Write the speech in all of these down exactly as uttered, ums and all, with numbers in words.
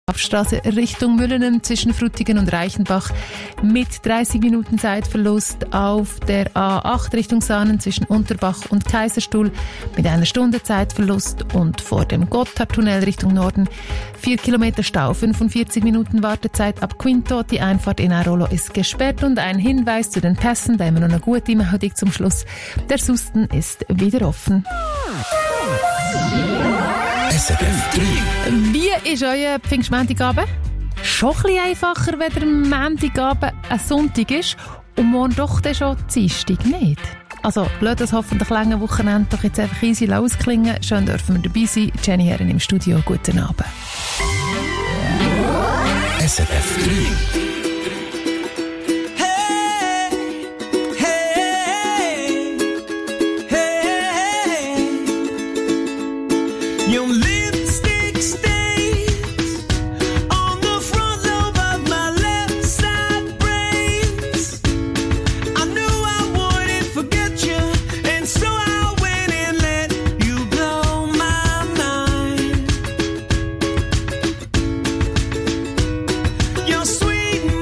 Straße Richtung Müllenen zwischen Frutigen und Reichenbach mit dreißig Minuten Zeitverlust. Auf der A acht Richtung Saanen zwischen Unterbach und Kaiserstuhl mit einer Stunde Zeitverlust. Und vor dem Gotthardtunnel Richtung Norden vier Kilometer Stau, fünfundvierzig Minuten Wartezeit ab Quinto. Die Einfahrt in Airolo ist gesperrt. Und ein Hinweis zu den Pässen, da haben wir noch eine gute Meldung zum Schluss. Der Susten ist wieder offen. S R F drei. Wie ist euer Pfingstmontagabend? Schon ein bisschen einfacher, wenn der Montagabend ein Sonntag ist und morgen doch dann schon Dienstag, nicht? Also, lasst das hoffentlich lange Wochenende doch jetzt einfach easy ausklingen. Schön dürfen wir dabei sein. Jenny Herren im Studio. Guten Abend. S R F drei. Sweet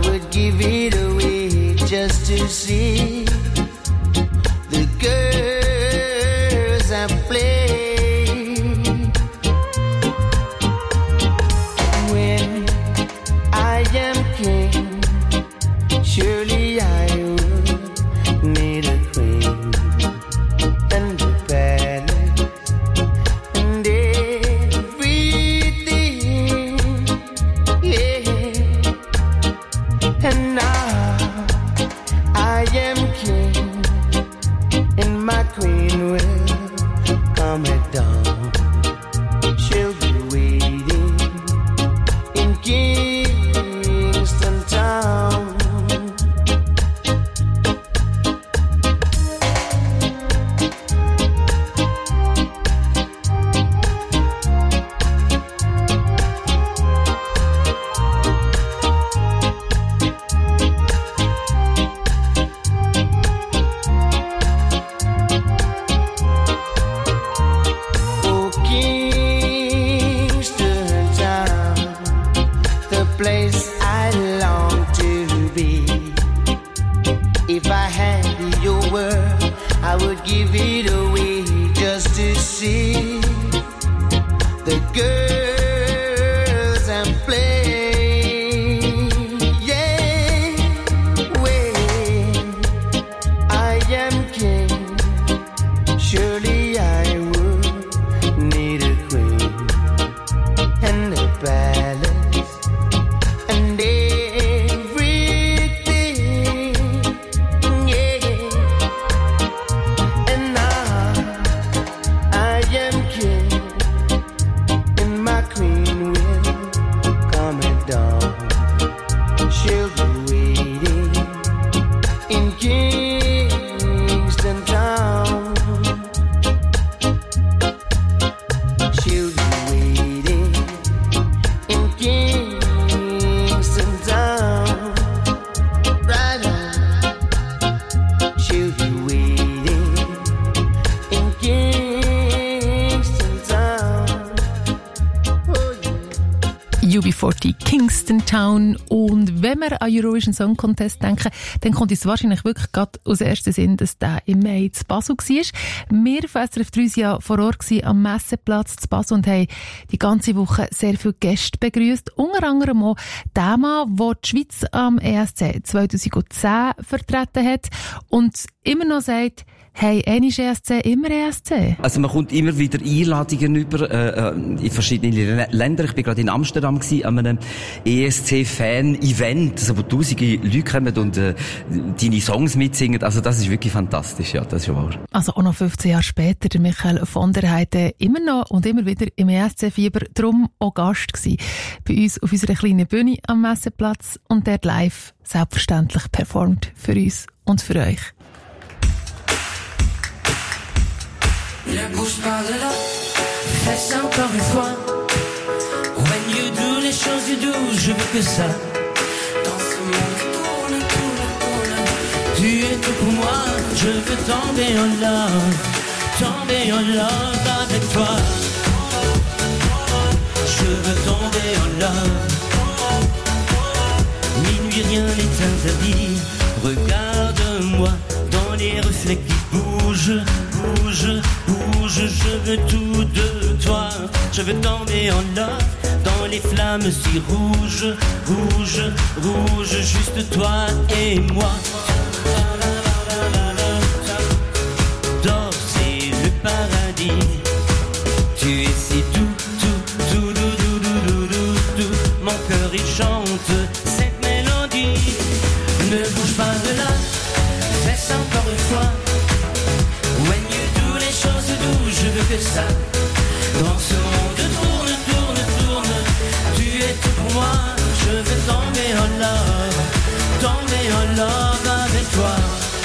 would give it away just to see the girls I play. When I am king, surely I would need a queen and a palace and everything, yeah. And now I am king, and my queen will come at dawn. She'll be waiting in Kingston Town. Oh, Kingston Town, the place I long to be. If I had your word, I would give it away just to see the girls I'm playing. Yeah, when I am king, surely I would need a queen and a palace and everything, yeah. And now I am king, and my queen will come at dawn. She'll be waiting in Kingston Town. She'll be waiting in Kingston Town. Right on. She'll be waiting in Kingston Town. Oh yeah. U B vierzig, Kingston Town. Und wenn wir an Eurovision Song Contest denken, dann kommt uns wahrscheinlich wirklich gerade aus dem ersten Sinn, dass der im Mai zu Basel war. Wir von S R F drei waren ja vor Ort gewesen, am Messeplatz zu Basel und haben die ganze Woche sehr viele Gäste begrüßt. Unter anderem auch den Mann, der die Schweiz am E S C zwanzig zehn vertreten hat und immer noch sagt, hey, einmal E S C, immer E S C. Also man kommt immer wieder Einladungen über äh, in verschiedene Länder. Ich bin gerade in Amsterdam gewesen, an einem E S C-Fan-Event, also wo tausende Leute kommen und äh, deine Songs mitsingen. Also das ist wirklich fantastisch, ja, das ist wahr. Also auch noch fünfzehn Jahre später, der Michael von der Heide immer noch und immer wieder im E S C-Fieber, darum auch Gast gewesen. Bei uns auf unserer kleinen Bühne am Messeplatz und dort live selbstverständlich performt für uns und für euch. Ne bouge pas de là, fais ça encore une fois. When you do les choses you do, je veux que ça. Dans ce monde tourne, tourne, tourne. Tu es tout pour moi, je veux tomber en love. Tomber en love avec toi. Je veux tomber en love. Minuit rien n'est interdit. Regarde-moi dans les reflets qui bougent, bougent, bougent. Je veux tout de toi. Je veux tomber en love dans les flammes si rouges, rouges, rouges. Juste toi et moi. Dors, c'est le paradis. Tu es si doux, tout, tout, doux, doux, doux, doux, doux, doux. Mon cœur il chante cette mélodie. Ne bouge pas de là, fais ça encore une fois. When you do les choses doux, je veux que ça. Dans ce monde tourne, tourne, tourne. Tu es tout pour moi, je veux tomber en love. Tomber en love avec toi.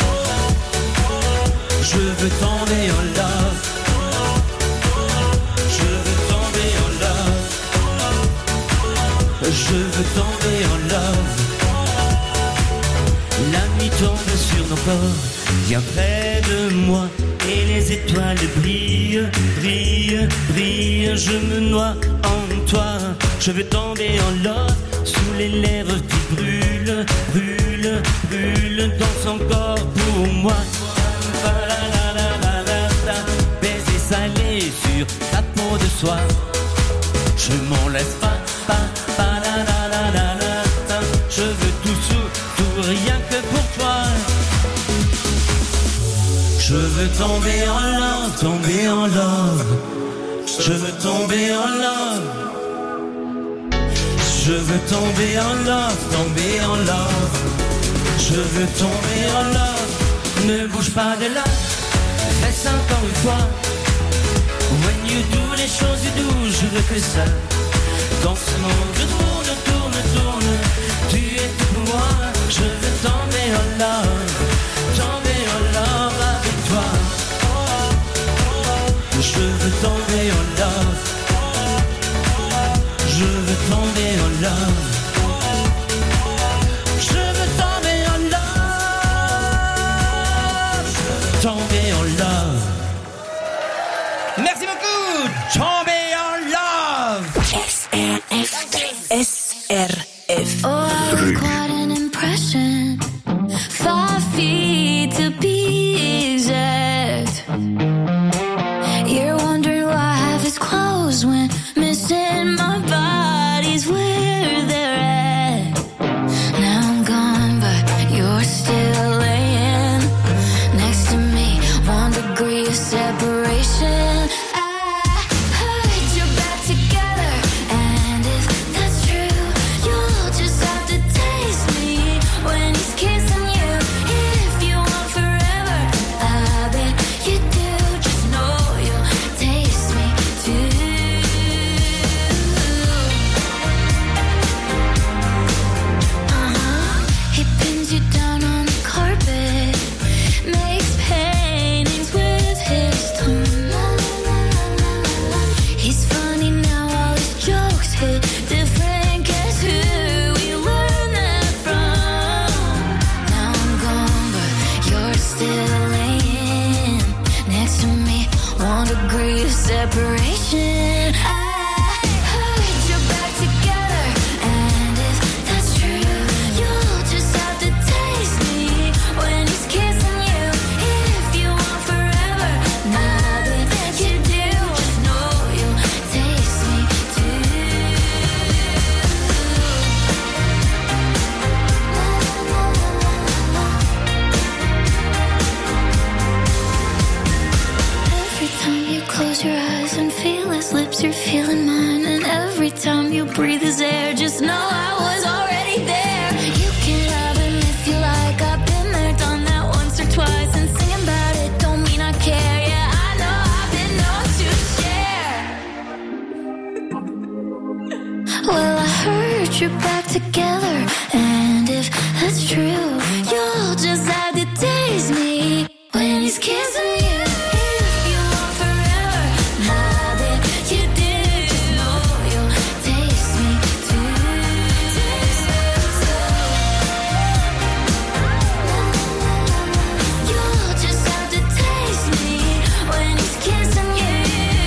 Je veux tomber en love. Je veux tomber en love. Je veux tomber en love. La nuit tombe sur nos corps, viens près de moi et les étoiles brillent, brillent, brillent. Je me noie en toi, je veux tomber en love sous les lèvres qui brûlent. brûle, brûle, brûle dans son corps pour moi. Baiser salé sur ta peau de soie. Je m'en laisse pas, pas, pas, la, la, la, la, la. Je veux tout sous, tout rien que pour toi. Je veux tomber en love, tomber en love. Je veux tomber en love. Je veux tomber en love, tomber en love. Je veux tomber en love. Ne bouge pas de là. Laisse encore une fois. When you do les choses you do, je veux que ça. Dans ce monde je tourne, tourne, tourne. Tu es tout pour moi. Je veux tomber en love. Tomber en love avec toi. Je veux tomber en love. Je veux tomber en love. Je veux tomber en love. Je veux tomber en love. Merci beaucoup. Tomber en love. S R F. S R F. Oh, I was quite an impression. Five feet to be exact. You're wondering why I have his clothes when missing my body's where they're at. Now I'm gone, but you're still laying next to me. One degree of separation. I heard you're back together, and if that's true, you'll just have to taste me when he's kissing you. If you want forever, I bet you do. Just know you'll taste me too. Uh-huh. He pins you down on the carpet, makes paintings with his tongue. He's funny now, all his jokes hit different. Guess who we learned that from? Now I'm gone, but you're still laying next to me. One degree of separation. I heard you're back together, and if that's true, you'll just have to taste me when he's kissing you. If you want forever, I bet you do. Just know you'll taste me too. Every time you close your eyes and feel his lips, you're feeling mine. And every time you breathe his air, just know I was already there. You can have him if you like. I've been there, done that once or twice. And singing about it don't mean I care. Yeah, I know I've been known to share. Well, I heard you're back together, and if that's true, you'll just have to taste me when he's kissing you. If you want forever, I bet you do. Just know you'll taste me too. You'll just have to taste me when he's kissing you.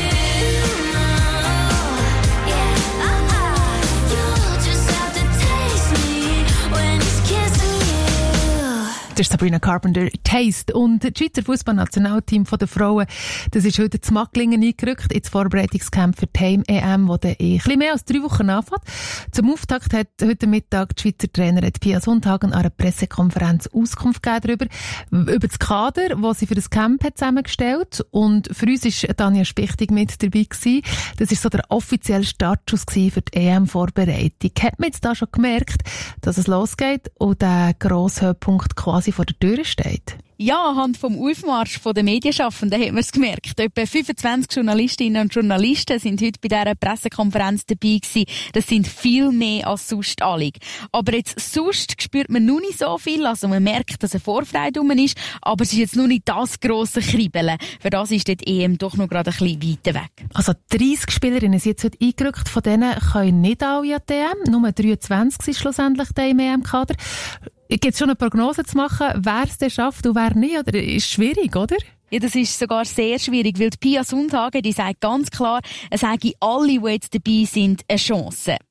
Yeah, uh-uh. You'll just have to taste me when he's kissing you. Das ist Sabrina Carpenter, Taste. Und das Schweizer Fußballnationalteam der Frauen, das ist heute zu Macklingen eingerückt ins Vorbereitungscamp für die Heim-E M, das dann in ein bisschen mehr als drei Wochen anfängt. Zum Auftakt hat heute Mittag die Schweizer Trainerin Pia Sundhagen an einer Pressekonferenz Auskunft gegeben darüber, über das Kader, das sie für das Camp hat zusammengestellt. Und für uns war Tanja Spichtig mit dabei gewesen. Das war so der offizielle Startschuss für die E M-Vorbereitung. Hat man jetzt da schon gemerkt, dass es losgeht und der grosse Höhepunkt quasi vor der Tür steht? Ja, anhand vom Aufmarsch der Medienschaffenden hat man es gemerkt. Etwa fünfundzwanzig Journalistinnen und Journalisten sind heute bei dieser Pressekonferenz dabei gewesen. Das sind viel mehr als sonst alle. Aber jetzt sonst spürt man noch nicht so viel. Also man merkt, dass eine Vorfreude rum ist, aber es ist jetzt noch nicht das grosse Kribbeln. Für das ist die E M doch noch gerade ein bisschen weiter weg. Also dreissig Spielerinnen sind jetzt heute eingerückt. Von denen können nicht alle an die E M. Nur dreiundzwanzig sind schlussendlich im E M-Kader. Gibt es schon eine Prognose zu machen, wer es denn schafft und wer nicht? Oder ist schwierig, oder? Ja, das ist sogar sehr schwierig, weil die Pia Sundhagen, die sagt ganz klar, es sage alle, die jetzt dabei sind, eine Chance.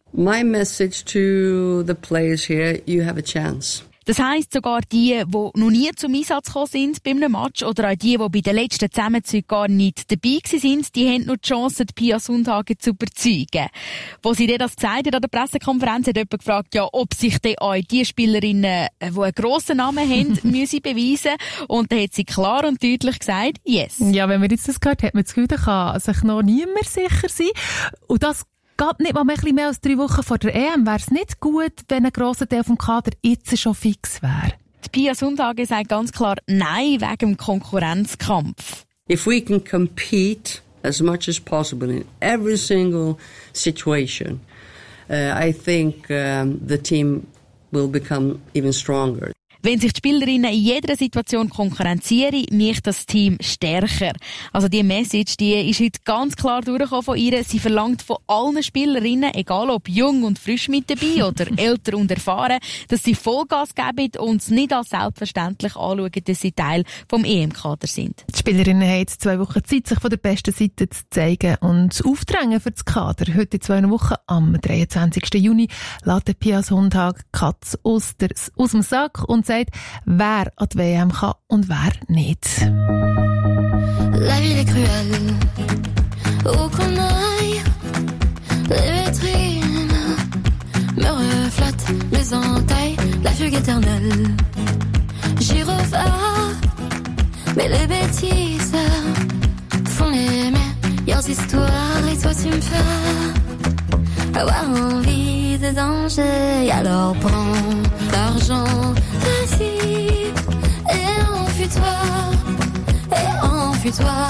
My message to the players here, you have a chance. Das heisst, sogar die, die noch nie zum Einsatz gekommen sind bei einem Match oder auch die, die bei den letzten Zusammenzügen gar nicht dabei waren, die haben noch die Chance, die Pia Sundhage zu überzeugen. Wo sie dir das gesagt hat an der Pressekonferenz, hat jemand gefragt, ja, ob sich dann auch die Spielerinnen, die einen grossen Namen haben, müssen beweisen. Und dann hat sie klar und deutlich gesagt, yes. Ja, wenn man jetzt das gehört, hat man das Gefühl, da kann sich noch niemand sicher sein. Und das geht nicht mal ein bisschen mehr als drei Wochen vor der E M. Wäre es nicht gut, wenn ein grosser Teil vom Kader jetzt schon fix wäre? Die Pia Sundhage sagt ganz klar Nein wegen dem Konkurrenzkampf. If we can compete as much as possible in every single situation, uh, I think um, the team will become even stronger. Wenn sich die Spielerinnen in jeder Situation konkurrenzieren, macht das Team stärker. Also die Message, die ist heute ganz klar durchgekommen von ihr. Sie verlangt von allen Spielerinnen, egal ob jung und frisch mit dabei oder älter und erfahren, dass sie Vollgas geben und es nicht als selbstverständlich anschauen, dass sie Teil vom E M-Kader sind. Die Spielerinnen haben jetzt zwei Wochen Zeit, sich von der besten Seite zu zeigen und aufdrängen für das Kader. Heute in zwei Wochen, am dreiundzwanzigsten Juni, lässt Pia Sundhage Katz aus, der, aus dem Sack und sagt, wer an die W M kann und wer nicht. La ville est cruelle, où qu'on aille, les vitrines me reflètent les entailles, la fugue éternelle. J'y reviens, mais les bêtises font les meilleures histoires et toi tu me fais avoir envie de danger. Alors prends l'argent, vas-y, et enfuis-toi, et enfuis-toi.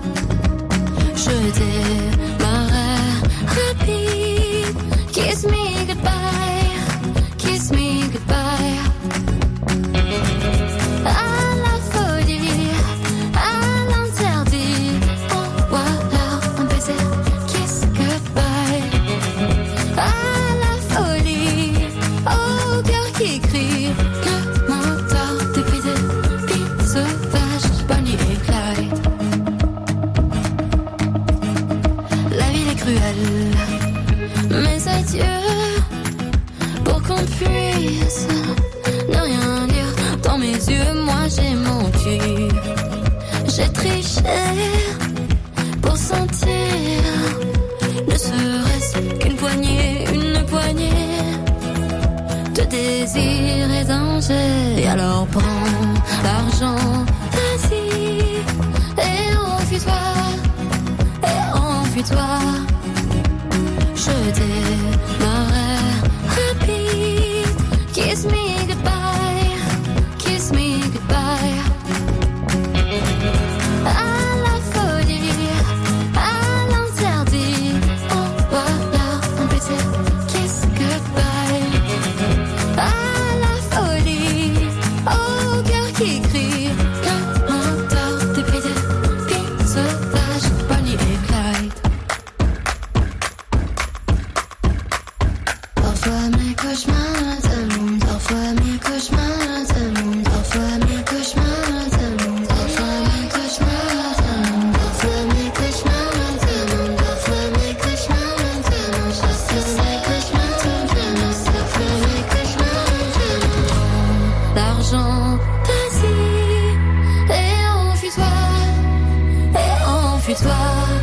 Je démarrais rapide. Kiss me goodbye, kiss me goodbye. À la folie, à l'interdit, envoie-leur un baiser. Kiss goodbye. À la folie, au cœur qui crie, le moteur depuis des vies sauvages, Bonnie et Clyde. La ville est cruelle, mais adieu, pour qu'on puisse ne rien dire dans mes yeux. Moi j'ai menti, j'ai triché pour sentir, ne serait-ce qu'une poignée, une poignée de désir et danger. Et alors prends l'argent, vas-y, et enfuis-toi, et enfuis-toi. Je démarrais rapide. Kiss me goodbye, kiss me goodbye. À la folie, à l'interdit, envoie-leur un baiser. Kiss goodbye. À la folie, au cœur qui crie, le moteur depuis des vies sauvages, Bonnie et Clyde. Parfois mes cauchemars t'allument, parfois mes cauchemars t'allument, parfois mes cauchemars t'allument, parfois mes cauchemars t'allument, parfois mes cauchemars t'allument, parfois mes cauchemars t'allument, parfois mes cauchemars t'allument, parfois mes cauchemars t'allument. L'argent, vas-y, et enfuis-toi, et enfuis-toi.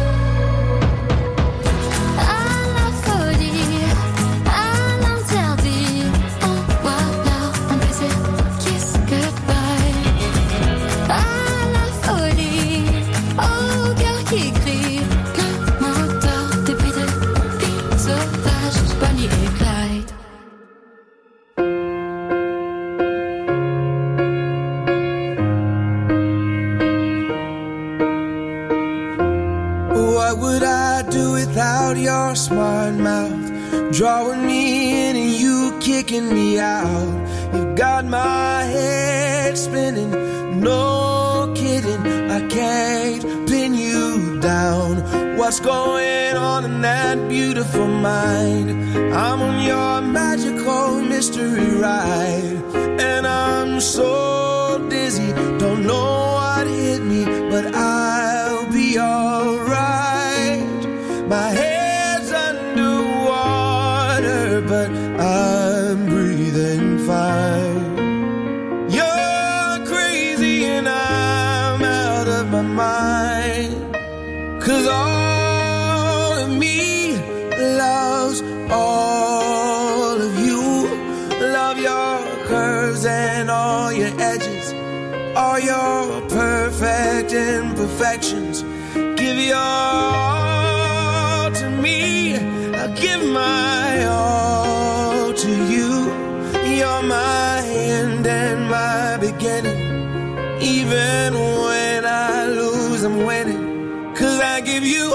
What would I do without your smart mouth? Drawing me in and you kicking me out. You've got my head spinning, no kidding. I can't pin you down. What's going on in that beautiful mind? I'm on your magical mystery ride, and I'm so dizzy, don't know what hit me, but I'll be alright. My head's underwater, but I'm breathing fine. You're crazy and I'm out of my mind. 'Cause all of me loves all of you. Love your curves and all your edges, all your perfect imperfections. Give your all to me, I'll give my all to you. You're my end and my beginning. Even when I lose, I'm winning. 'Cause I give you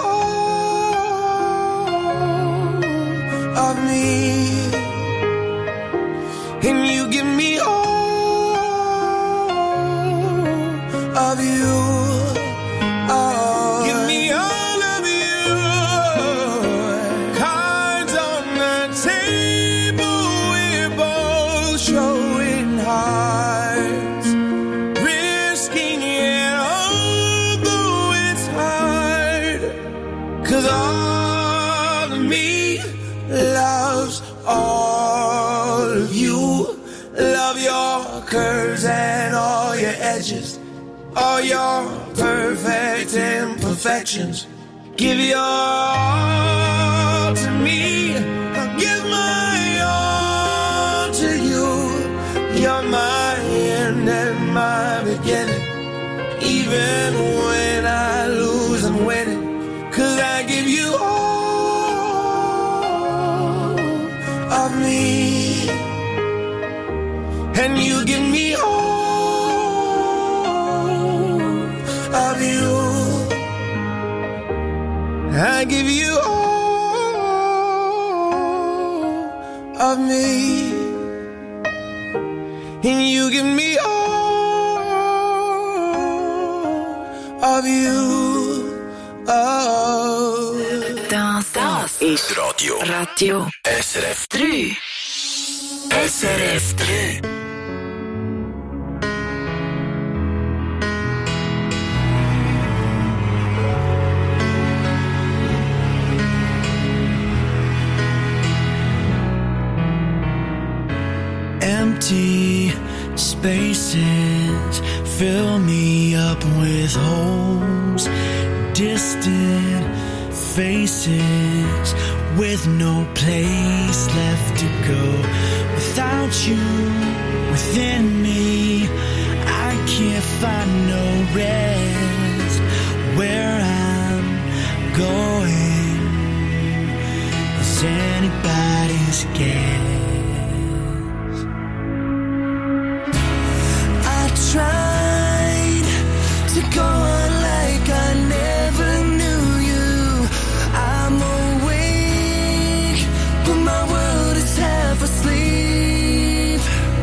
all of me, and you give me all of you. Oh, give me all of you. Cards on the table, we're both showing hearts, risking it although it's hard. 'Cause all of me loves all of you. Love your curves and all your edges, all your perfect imperfections. Give your all to me, I'll give my all to you. You're my end and my beginning. Even when I lose, I'm winning. 'Cause I give you all of me, and you give me all of you. I give you all of me, and you give me all of you. Oh. Das, das ist Radio. Radio S R F drei. S R F drei. Empty spaces fill me up with holes, distant faces with no place left to go. Without you within me, I can't find no rest. Where I'm going, is anybody's guess? Tried to go on like I never knew you. I'm awake, but my world is half asleep.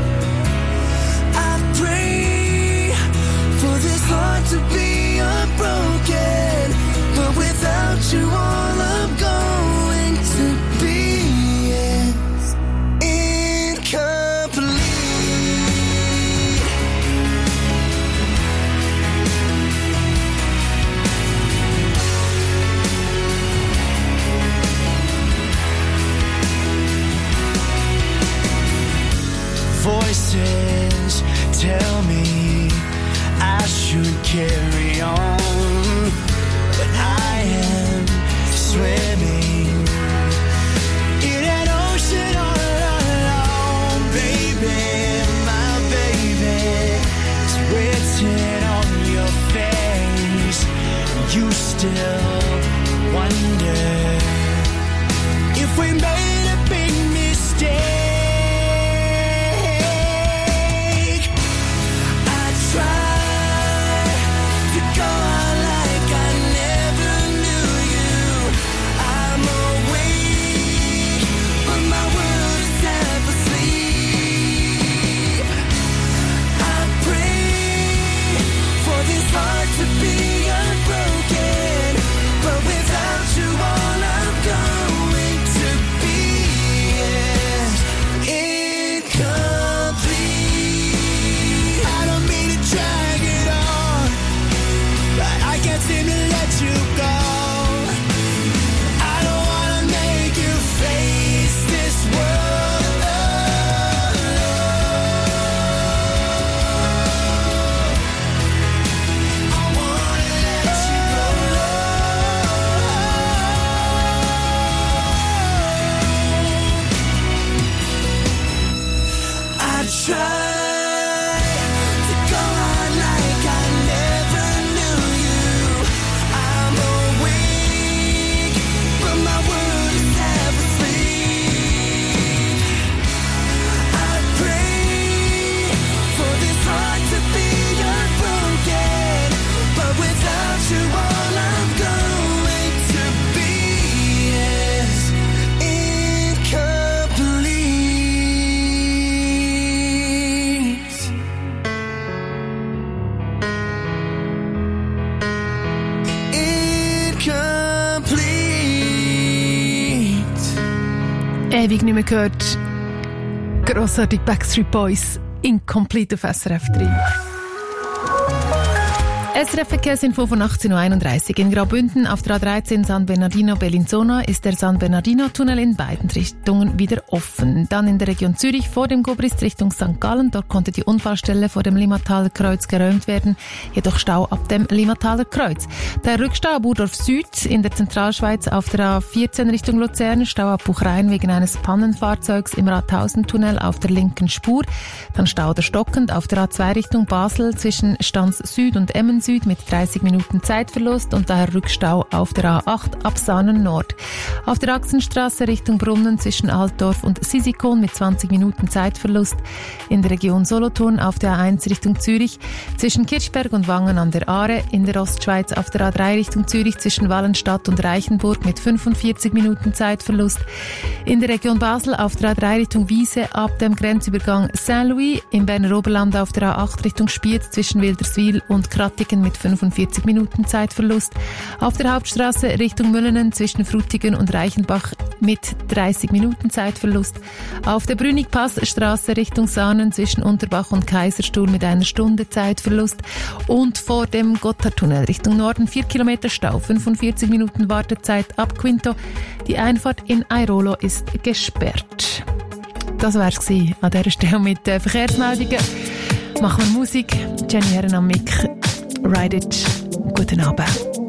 I pray for this heart to be unbroken, but without you all I'm going to be is incomplete. Voices tell me I should carry on, but I am swimming in an ocean all alone. Baby, my baby, it's written on your face. You still wonder if we made a big mistake. Try to go on Ewig nicht mehr gehört. Grossartig Backstreet Boys, Incomplete auf S R F drei. S R F-Verkehr sind von achtzehn Uhr einunddreißig. In Graubünden auf der A dreizehn San Bernardino-Bellinzona ist der San Bernardino-Tunnel in beiden Richtungen wieder offen. Dann in der Region Zürich vor dem Gobrist Richtung Sankt Gallen. Dort konnte die Unfallstelle vor dem Limmataler Kreuz geräumt werden, jedoch Stau ab dem Limmataler Kreuz. Der Rückstau ab Urdorf Süd in der Zentralschweiz auf der A vierzehn Richtung Luzern. Stau ab Buchrein wegen eines Pannenfahrzeugs im Rathausen-Tunnel auf der linken Spur. Dann Stau der Stockend auf der A zwei Richtung Basel zwischen Stans Süd und Emmen Süd mit dreißig Minuten Zeitverlust und daher Rückstau auf der A acht ab Saanen Nord. Auf der Achsenstraße Richtung Brunnen zwischen Altdorf und Sisikon mit zwanzig Minuten Zeitverlust. In der Region Solothurn auf der A eins Richtung Zürich zwischen Kirchberg und Wangen an der Aare. In der Ostschweiz auf der A drei Richtung Zürich zwischen Wallenstadt und Reichenburg mit fünfundvierzig Minuten Zeitverlust. In der Region Basel auf der A drei Richtung Wiese ab dem Grenzübergang Saint-Louis. Im Berner Oberland auf der A acht Richtung Spiez zwischen Wilderswil und Krattigen mit fünfundvierzig Minuten Zeitverlust. Auf der Hauptstraße Richtung Müllenen zwischen Frutigen und Reichenbach mit dreißig Minuten Zeitverlust. Auf der Brünig-Pass-Straße Richtung Saanen zwischen Unterbach und Kaiserstuhl mit einer Stunde Zeitverlust. Und vor dem Gotthardtunnel Richtung Norden vier Kilometer Stau, fünfundvierzig Minuten Wartezeit ab Quinto. Die Einfahrt in Airolo ist gesperrt. Das war es an dieser Stelle mit äh, Verkehrsmeldungen. Machen wir Musik. Jenny Herren am Mic. Ride It. Guten Abend.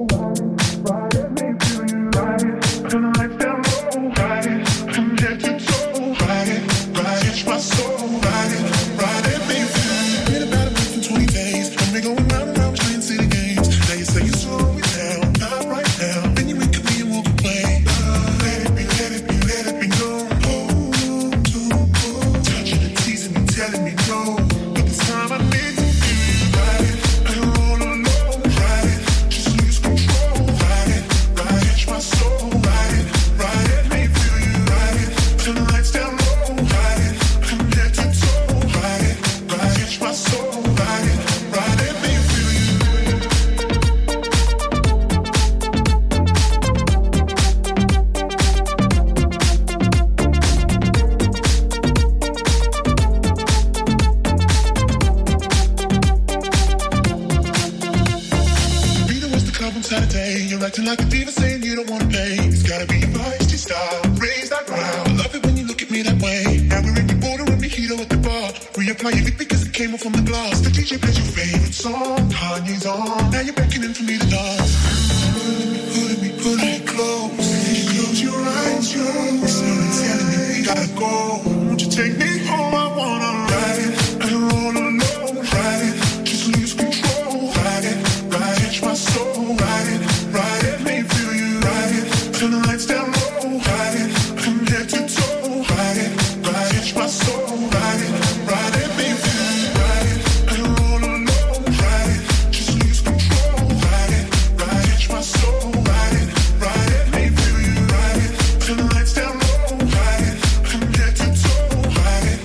Acting like a diva saying you don't wanna play. It's gotta be your feisty style. Raise that ground. I love it when you look at me that way. Now we're in the border and mojito at the bar. Reapply your lip because it came off from the glass. The D J plays your favorite song. Kanye's on. Now you're beckoning for me to dance. Pulling me, pulling me, pulling me close. You close your eyes, your eyes. Slowly telling me we gotta go. Won't you take me home? I wanna ride it. And roll alone. Ride it. Just lose control. Ride it. Ride it. Catch my soul. Ride it. Ride it, make me feel you. Ride it, turn the lights down low. Ride it, from head to toe. Ride it, ride it, catch my soul. Ride it, ride it, make me feel you. Ride it, and roll alone. Ride it, just lose control. Ride it, ride it, catch my soul. Ride it, ride it, make me feel you. Ride it, turn the lights down low. Ride it, from head to toe. Ride it,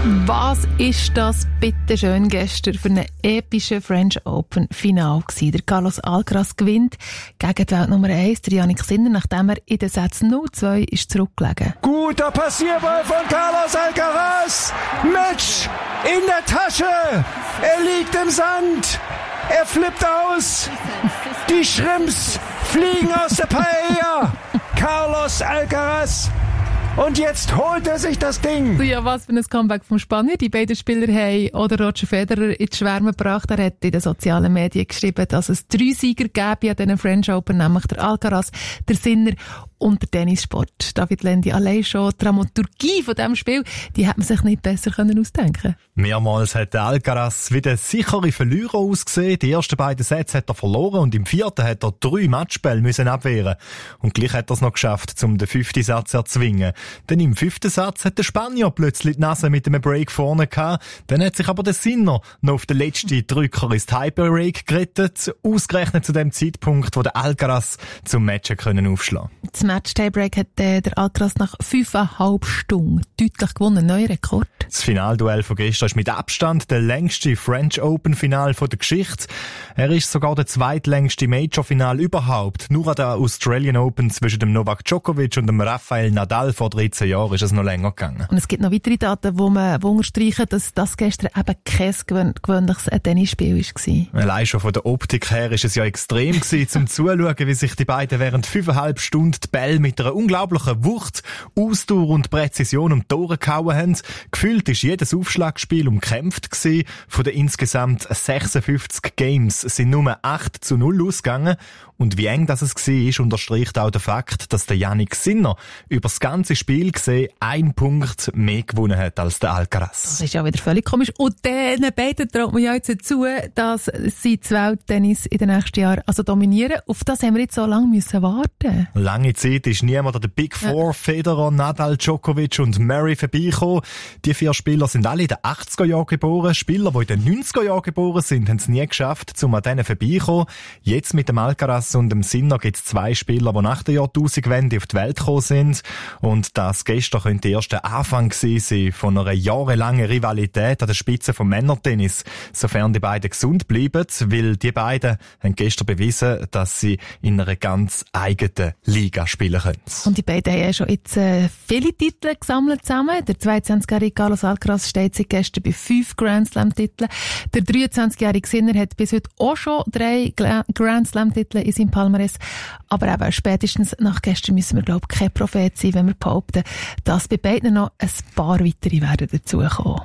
Was ist das bitte schön gestern für ein epische French Open Final gewesen? Der Carlos Alcaraz gewinnt gegen die Welt Nummer eins, der Jannik Sinner, nachdem er in den Sätzen null zwei ist zurückgelegen. Guter Passierball von Carlos Alcaraz. Match in der Tasche. Er liegt im Sand. Er flippt aus. Die Shrimps fliegen aus der Paella. Carlos Alcaraz. Und jetzt holt er sich das Ding. Ja, was für ein Comeback vom Spanier. Die beiden Spieler haben oder Roger Federer in die Schwärme gebracht. Er hat in den sozialen Medien geschrieben, dass es drei Sieger gäbe an diesen French Open, nämlich der Alcaraz, der Sinner und der Tennissport. David Lendi, allein schon die Dramaturgie von diesem Spiel, die hat man sich nicht besser können ausdenken. Mehrmals hat der Alcaraz wie der sichere Verlierer ausgesehen. Die ersten beiden Sätze hat er verloren und im vierten hat er drei Matchbälle müssen abwehren. Und gleich hat er es noch geschafft, um den fünften Satz zu erzwingen. Denn im fünften Satz hat der Spanier plötzlich die Nase mit einem Break vorne gehabt. Dann hat sich aber der Sinner noch auf den letzten Drücker ins Tiebreak gerettet. Ausgerechnet zu dem Zeitpunkt, wo der Alcaraz zum Match können aufschlagen. Das Match-Tiebreak hat äh, der Alcaraz nach fünfeinhalb Stunden deutlich gewonnen. Neuer Rekord. Das Finalduell von gestern ist mit Abstand der längste French Open-Final der Geschichte. Er ist sogar der zweitlängste Major-Final überhaupt. Nur an der Australian Open zwischen dem Novak Djokovic und dem Rafael Nadal vor dreizehn Jahren ist es noch länger gegangen. Und es gibt noch weitere Daten, wo man wo unterstreichen, dass das gestern eben kein gewöhn, gewöhnliches Tennisspiel war. Allein schon von der Optik her ist es ja extrem gewesen, zum Zuschauen, wie sich die beiden während fünfeinhalb Stunden die Bälle mit einer unglaublichen Wucht, Ausdauer und Präzision um die Tore gehauen haben. Gefühlt ist jedes Aufschlagspiel umkämpft gewesen. Von den insgesamt sechsundfünfzig Games sind nur acht zu null ausgegangen. Und wie eng das es war, unterstreicht auch der Fakt, dass der Jannik Sinner über das ganze Spiel gesehen einen Punkt mehr gewonnen hat als der Alcaraz. Das ist ja wieder völlig komisch. Und denen beiden traut man ja jetzt zu, dass sie das Welttennis in den nächsten Jahren also dominieren. Auf das haben wir jetzt so lange müssen warten. Lange Zeit ist niemand an der Big Four, ja. Federer, Nadal, Djokovic und Murray vorbeigekommen. Die vier Spieler sind alle in den achtziger Jahren geboren. Spieler, die in den neunziger Jahren geboren sind, haben es nie geschafft, um an denen vorbeizukommen. Jetzt mit dem Alcaraz und dem Sinner gibt es zwei Spieler, die nach der Jahrtausendwende auf die Welt gekommen sind. Und das gestern könnte erst der Anfang gewesen sein von einer jahrelangen Rivalität an der Spitze vom Männertennis, sofern die beiden gesund bleiben, weil die beiden haben gestern bewiesen, dass sie in einer ganz eigenen Liga spielen können. Und die beiden haben ja schon jetzt äh, viele Titel gesammelt zusammen. Der zweiundzwanzigjährige Carlos Alcaraz steht seit gestern bei fünf Grand Slam-Titeln. Der dreiundzwanzigjährige Sinner hat bis heute auch schon drei Grand Slam-Titel in seinem Palmares. Aber eben spätestens nach gestern müssen wir, glaube ich, kein Prophet sein, wenn wir behaupten, dass bei beiden noch ein paar weitere werden dazukommen.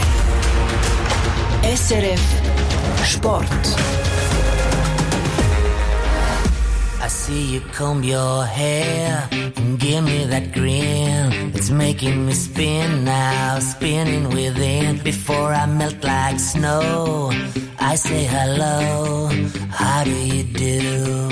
S R F Sport. I see you comb your hair and give me that grin. It's making me spin now, spinning within. Before I melt like snow, I say hello, how do you do?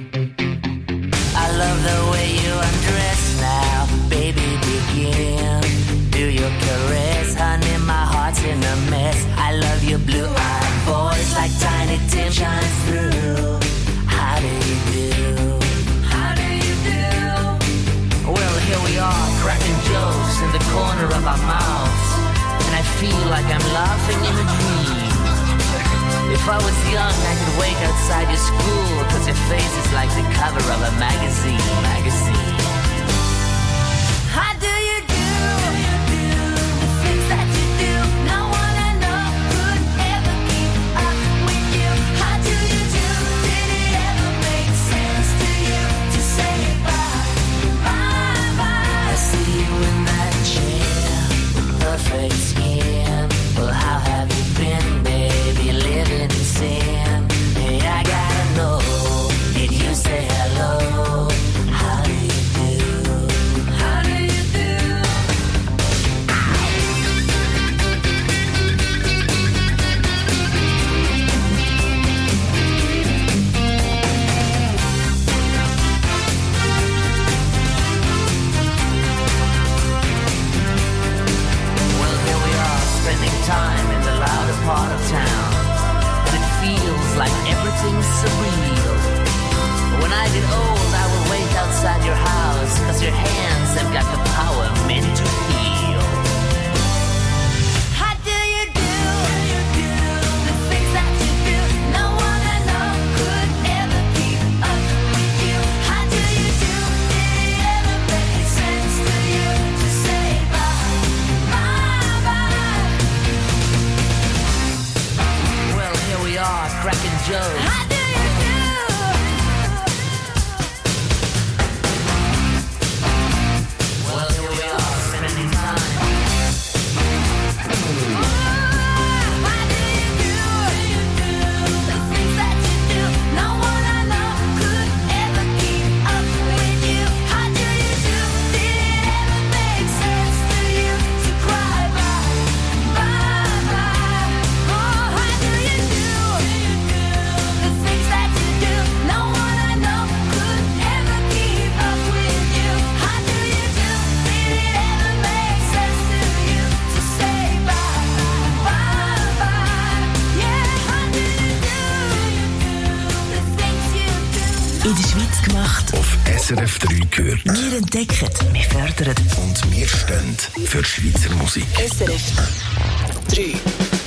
I love the way you undress now, baby, begin. Do your caress, honey, my heart's in a mess. I love your blue-eyed voice like Tiny Tim shines through. How do you do? How do you do? Well, here we are, cracking jokes in the corner of our mouths, and I feel like I'm laughing in a dream. If I was young, I could wait outside your school, cause your face is like the cover of a magazine, magazine. How do you do? The things that you do, no one I know could ever keep up with you. How do you do? Did it ever make sense to you to say bye, bye, bye? I see you in that chair with perfect skin. Well, how have you been, baby? Living in sin. Hey, I gotta know, did you say hello? How do you do? How do you do? Well, here we are, spending time in the louder part of town. But it feels like everything's surreal. When I get old, I will wait outside your house, cause your hands have got the power meant to heal. S R F drei gehört. Wir entdecken, wir fördern und wir stehen für die Schweizer Musik. S R F drei.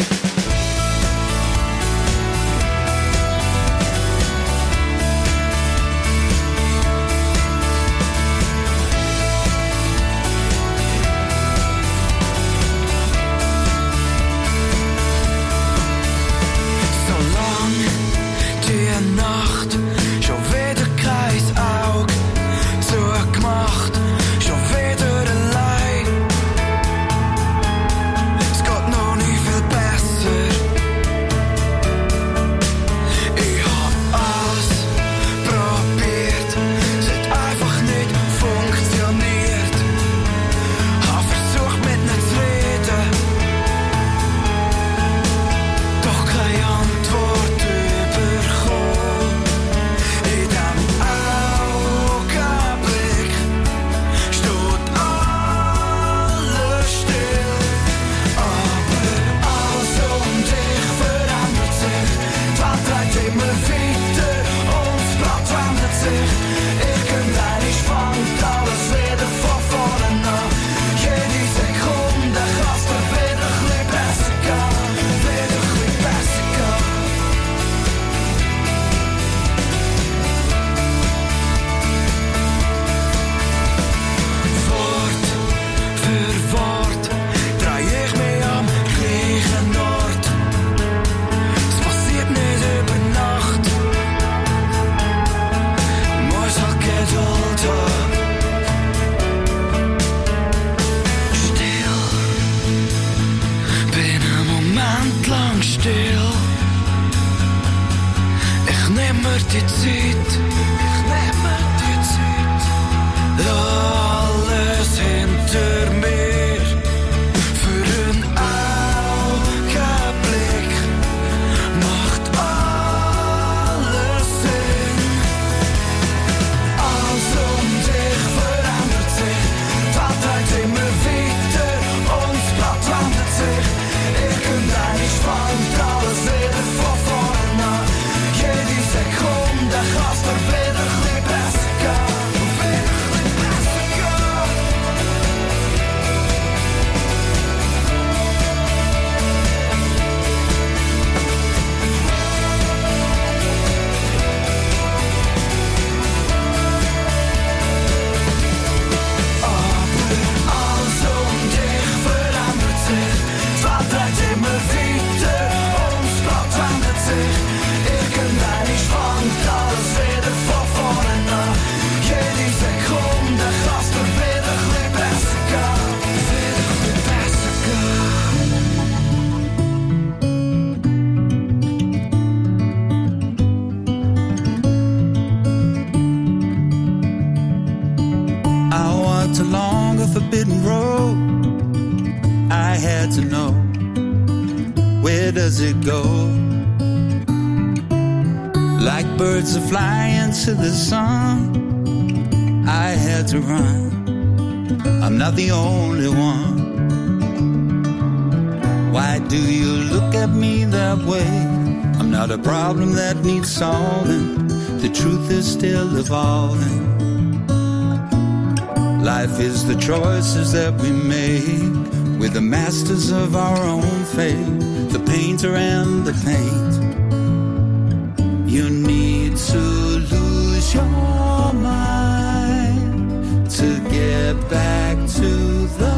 To the sun, I had to run. I'm not the only one. Why do you look at me that way? I'm not a problem that needs solving. The truth is still evolving. Life is the choices that we make. We're the masters of our own fate. The painter and the paint. You need to lose your mind to get back to the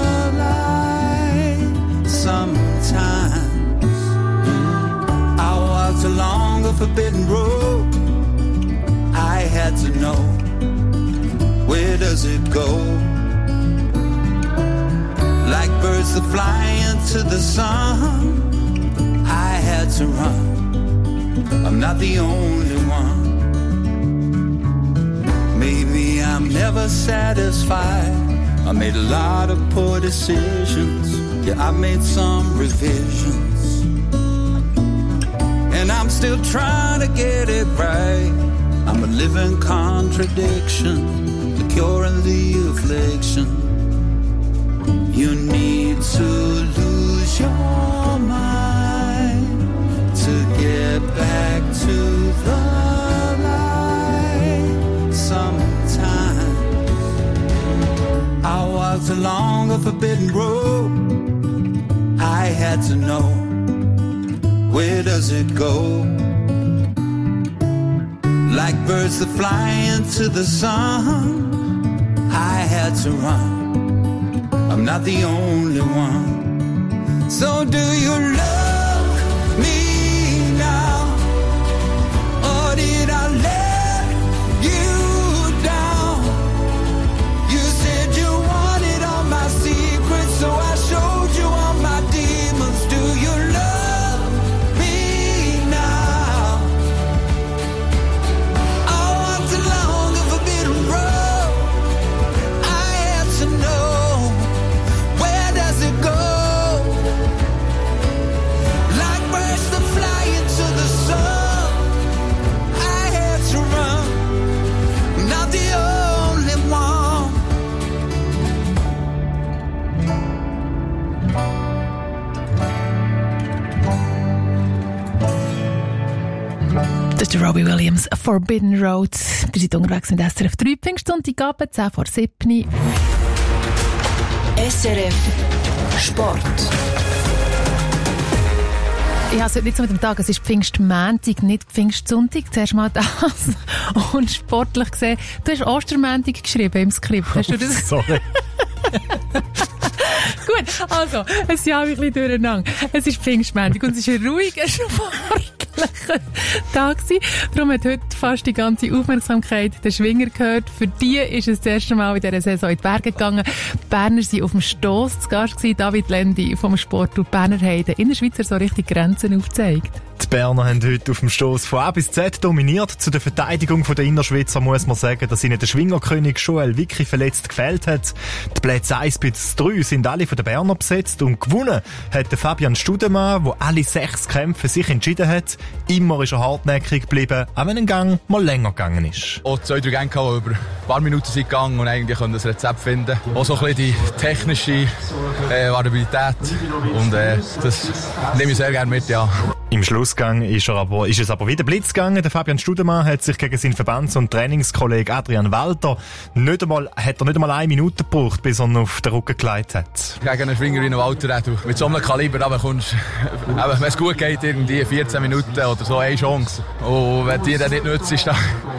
light. Sometimes I walked along a forbidden road. I had to know, where does it go? Like birds that fly into the sun, I had to run. I'm not the only one. Maybe I'm never satisfied. I made a lot of poor decisions. Yeah, I made some revisions. And I'm still trying to get it right. I'm a living contradiction, the cure and the affliction. You need to lose your mind to get back to the light. Sometimes had to know, where does it go? Like birds that fly into the sun, I had to run. I'm not the only one. So do you love me now, or did I let you down? You said you wanted all my secrets, so I showed you all my demons. Do you love me now? I walked along a forbidden road. I had to know, where does it go? Like birds that fly into the sun, I had to run. I'm not the only one. Das ist der Robbie Williams, Forbidden Road. Wir sind unterwegs mit S R F drei, Pfingstsonntagabend, zehn vor sieben. S R F Sport. Ich habe es heute nicht so mit dem Tag, es ist Pfingstmontag, nicht Pfingstsonntag. Zuerst mal das. Und sportlich gesehen, du hast Ostermontag geschrieben im Skript. Hast du das? Sorry. Gut, also, ein Jahr ein bisschen durcheinander. Es ist Pfingstmontag und es ist ein ruhiger, sportlicher Tag gewesen. Darum hat heute fast die ganze Aufmerksamkeit der Schwinger gehört. Für die ist es das erste Mal in dieser Saison in die Berge gegangen. Die Berner waren auf dem Stoss zu Gast gewesen. David Lendi vom Sportclub Berner Heide in der Schweiz so richtig Grenzen aufgezeigt. Die Berner haben heute auf dem Stoss von A bis Z dominiert. Zu der Verteidigung der Innerschweizer muss man sagen, dass ihnen der Schwingerkönig Joel Wicki verletzt gefehlt hat. Die Plätze eins bis drei sind alle von den Berner besetzt und gewonnen hat der Fabian Studemann, der alle sechs Kämpfe sich entschieden hat. Immer ist er hartnäckig geblieben, auch wenn ein Gang mal länger gegangen ist. Auch zwei, drei Gänge, die über ein paar Minuten sind gegangen und eigentlich können das Rezept finden. Auch so ein bisschen die technische äh, Variabilität und äh, das nehme ich sehr gerne mit, ja. Im Schlussgang ist, er aber, ist es aber wieder Blitz gegangen. Der Fabian Studemann hat sich gegen seinen Verbands- und Trainingskollegen Adrian Walter nicht einmal, hat er nicht einmal eine Minute gebraucht, bis er ihn auf den Rücken gelegt hat. Gegen einen Schwinger wie einen Walter, du mit so einem Kaliber bekommst, wenn es gut geht, irgendwie vierzehn Minuten oder so eine Chance. Und wenn die dann nicht nützt, ist, dann,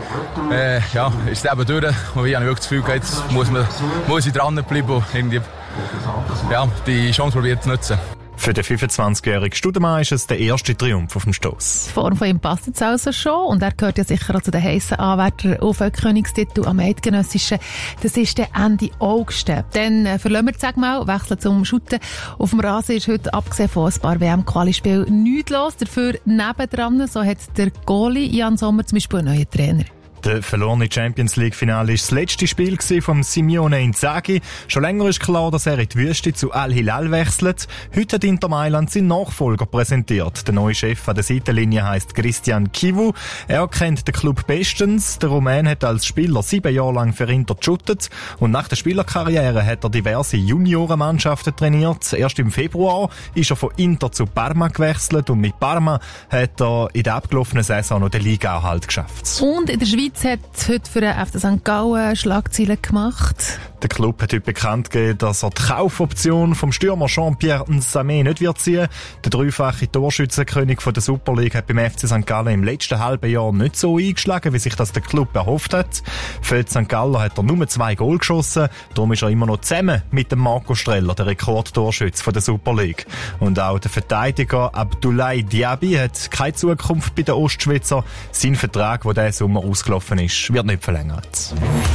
äh, ja, ist es eben durch. Und ich habe wirklich das Gefühl, jetzt muss, man, muss ich dranbleiben und irgendwie, ja, die Chance probiert zu nutzen. Für den fünfundzwanzigjährigen Studemann ist es der erste Triumph auf dem Stoss. Die Form von ihm passt jetzt also schon und er gehört ja sicher auch zu den heissen Anwärtern auf den Königstitel am Eidgenössischen. Das ist der Ende August. Dann äh, verlassen wir, sag mal, wechseln zum Shooten. Auf dem Rasen ist heute, abgesehen von ein paar W M-Quali-Spielen, nichts los. Dafür nebendran, so hat der Goalie Jan Sommer zum Beispiel einen neuen Trainer. Der verlorene Champions League-Finale war das letzte Spiel von Simeone Inzaghi. Schon länger ist klar, dass er in die Wüste zu Al-Hilal wechselt. Heute hat Inter Mailand seinen Nachfolger präsentiert. Der neue Chef an der Seitenlinie heisst Christian Chivu. Er kennt den Club bestens. Der Rumän hat als Spieler sieben Jahre lang für Inter geshootet. Und nach der Spielerkarriere hat er diverse Juniorenmannschaften trainiert. Erst im Februar ist er von Inter zu Parma gewechselt. Und mit Parma hat er in der abgelaufenen Saison noch den Liga-Erhalt geschafft. Und in der Schweiz hat heute für den F C Sankt Gallen Schlagzeilen gemacht. Der Club hat heute bekannt gegeben, dass er die Kaufoption vom Stürmer Jean-Pierre Nsame nicht wird ziehen. Der dreifache Torschützenkönig von der Super League hat beim F C Sankt Gallen im letzten halben Jahr nicht so eingeschlagen, wie sich das der Club erhofft hat. Für die Sankt Gallen hat er nur zwei Goal geschossen. Darum ist er immer noch zusammen mit dem Marco Streller, der Rekordtorschütze von der Super League. Und auch der Verteidiger Abdoulaye Diaby hat keine Zukunft bei den Ostschweizer. Sein Vertrag, der diesen Sommer ausgelaufen ist, wird nicht verlängert.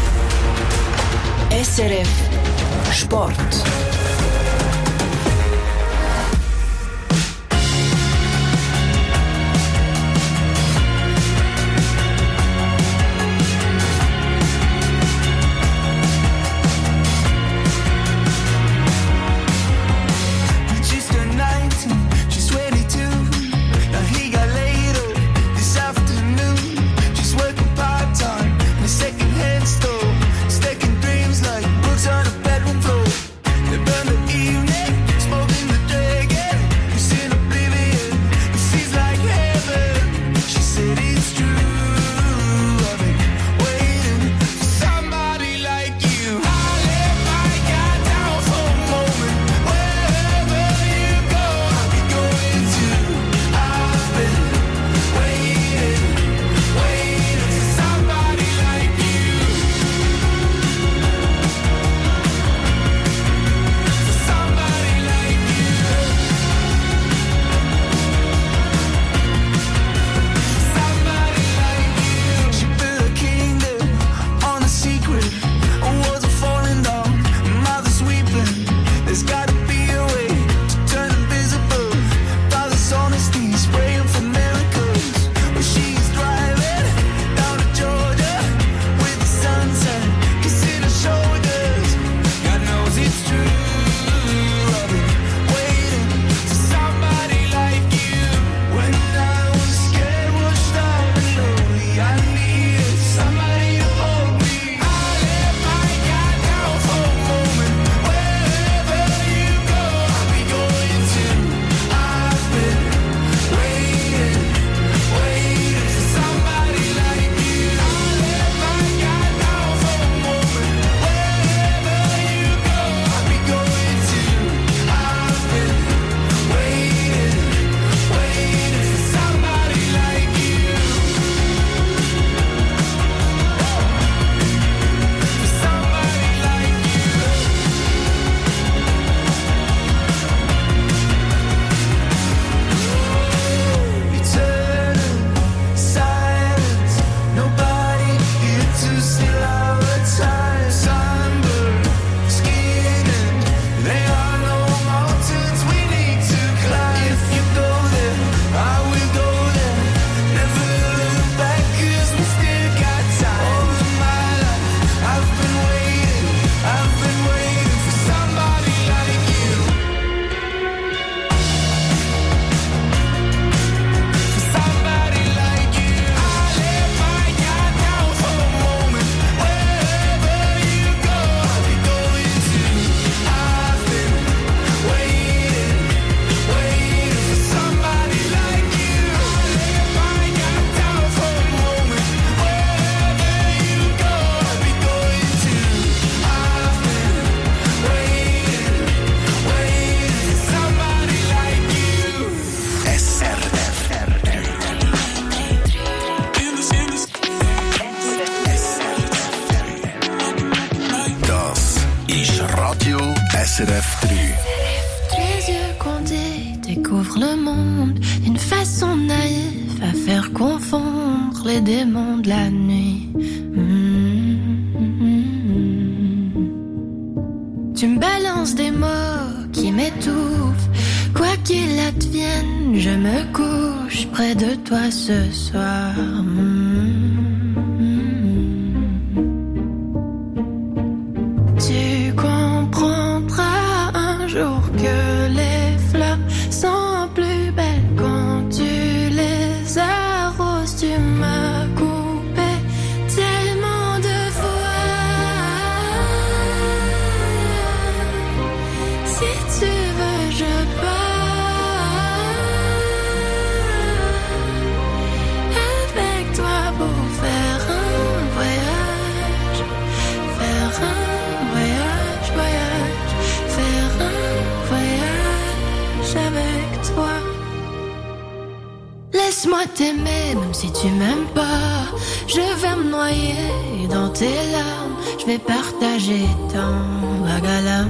S R F Sport. Second hand store, stacking dreams like books on a bedroom floor. S R F drei. Les yeux condés découvrent le monde d'une façon naïve à faire confondre les démons de la nuit. Mmh. Tu me balances des mots qui m'étouffent. Quoi qu'il advienne, je me couche près de toi ce soir. Mmh. Tu comprendras un jour que les fleurs sont plus belles quand tu les arroses. Tu m'as coupé tellement de fois. Si tu veux, je pars avec toi pour faire un voyage, faire un voyage, voyage, faire un voyage avec toi. Laisse-moi t'aimer même si tu m'aimes pas. Je vais me noyer dans tes larmes. Je vais partager ton vagalam.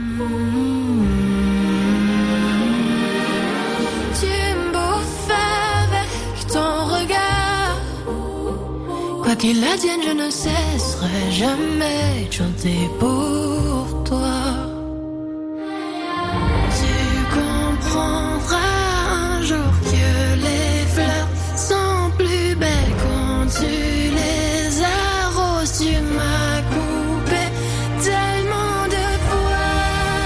Tu me bouffes avec ton regard. Quoi qu'il advienne, je ne cesserai jamais de chanter pour toi. Tu comprendras un jour que les fleurs sont plus belles quand tu les arroses. Tu m'as coupé tellement de fois.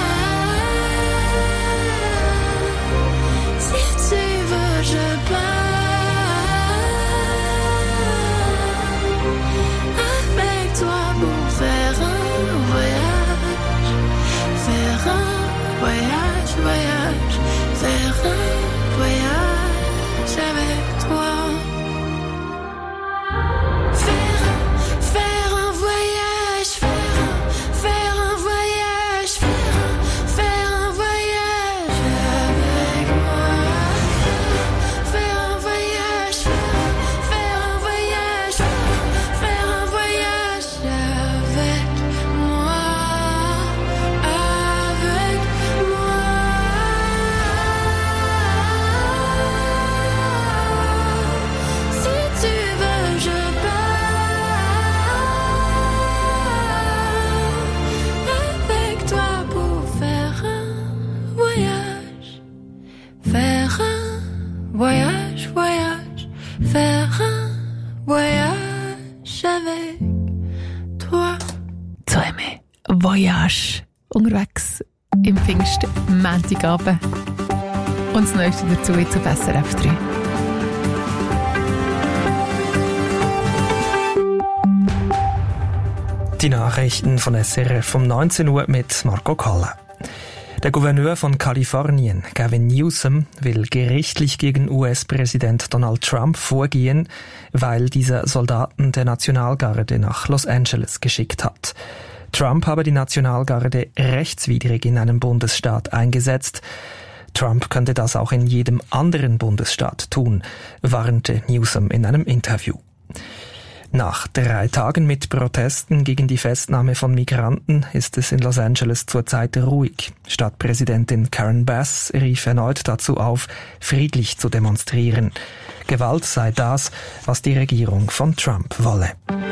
Si tu veux, je pars avec toi pour faire un voyage, faire un voyage, voyage, faire un voyage avec toi. Faire un, faire un voyage, faire un, faire un voyage, faire un, faire un voyage avec moi. Faire un voyage, faire un, faire un voyage, faire un voyage avec moi, avec moi. Si tu veux, je pars avec toi pour faire un voyage, faire un voyage, voyage, faire un voyage avec toi. Träume, Voyage, unterwegs im Pfingst-Montagabend. Und das Neueste dazu jetzt auf S R F drei. Die Nachrichten von S R F um neunzehn Uhr mit Marco Kalla. Der Gouverneur von Kalifornien, Gavin Newsom, will gerichtlich gegen U S-Präsident Donald Trump vorgehen, weil dieser Soldaten der Nationalgarde nach Los Angeles geschickt hat. Trump habe die Nationalgarde rechtswidrig in einem Bundesstaat eingesetzt. Trump könnte das auch in jedem anderen Bundesstaat tun, warnte Newsom in einem Interview. Nach drei Tagen mit Protesten gegen die Festnahme von Migranten ist es in Los Angeles zurzeit ruhig. Stadtpräsidentin Karen Bass rief erneut dazu auf, friedlich zu demonstrieren. Gewalt sei das, was die Regierung von Trump wolle.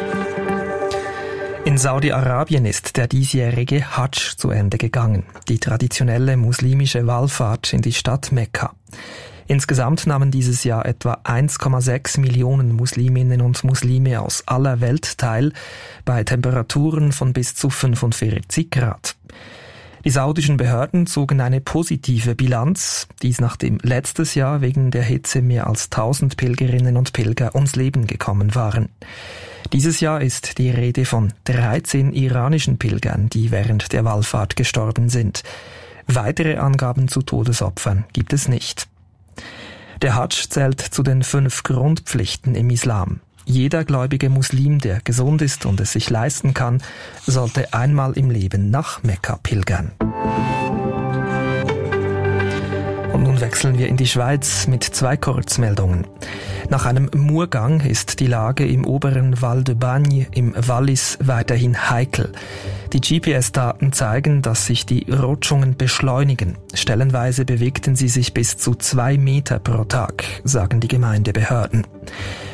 In Saudi-Arabien ist der diesjährige Hadsch zu Ende gegangen, die traditionelle muslimische Wallfahrt in die Stadt Mekka. Insgesamt nahmen dieses Jahr etwa eins Komma sechs Millionen Musliminnen und Muslime aus aller Welt teil, bei Temperaturen von bis zu fünfundvierzig Grad. Die saudischen Behörden zogen eine positive Bilanz, dies nachdem letztes Jahr wegen der Hitze mehr als tausend Pilgerinnen und Pilger ums Leben gekommen waren. Dieses Jahr ist die Rede von dreizehn iranischen Pilgern, die während der Wallfahrt gestorben sind. Weitere Angaben zu Todesopfern gibt es nicht. Der Hadsch zählt zu den fünf Grundpflichten im Islam. Jeder gläubige Muslim, der gesund ist und es sich leisten kann, sollte einmal im Leben nach Mekka pilgern. Und nun wechseln wir in die Schweiz mit zwei Kurzmeldungen. Nach einem Murgang ist die Lage im oberen Val de Bagne im Wallis weiterhin heikel. Die G P S-Daten zeigen, dass sich die Rutschungen beschleunigen. Stellenweise bewegten sie sich bis zu zwei Meter pro Tag, sagen die Gemeindebehörden.